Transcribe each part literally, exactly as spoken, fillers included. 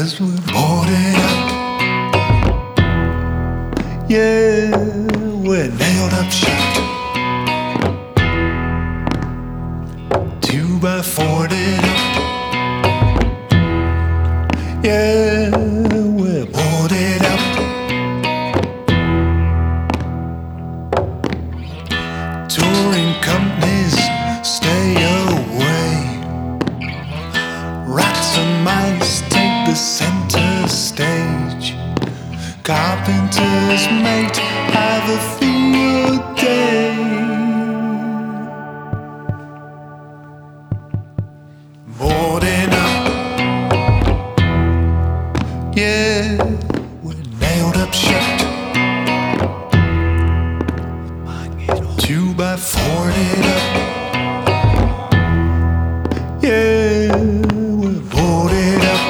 'cause we're boarded up. Yeah, we're nailed up shut. Two by four'd up. Yeah, we're boarded up. Touring companies stay away. Rats and mice take the center stage. Carpenter's mate have a field day. Boarding up. Yeah, we're nailed up shut. Two by four'd up. Yeah, we're boarded up.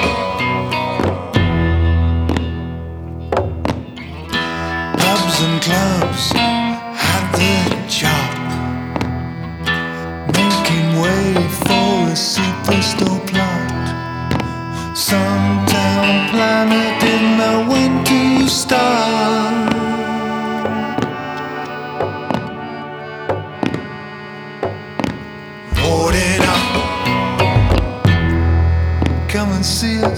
Pubs and clubs had the job, making way for a superstore plot. Some town planner didn't know when to start. Boarded up. Come and see it.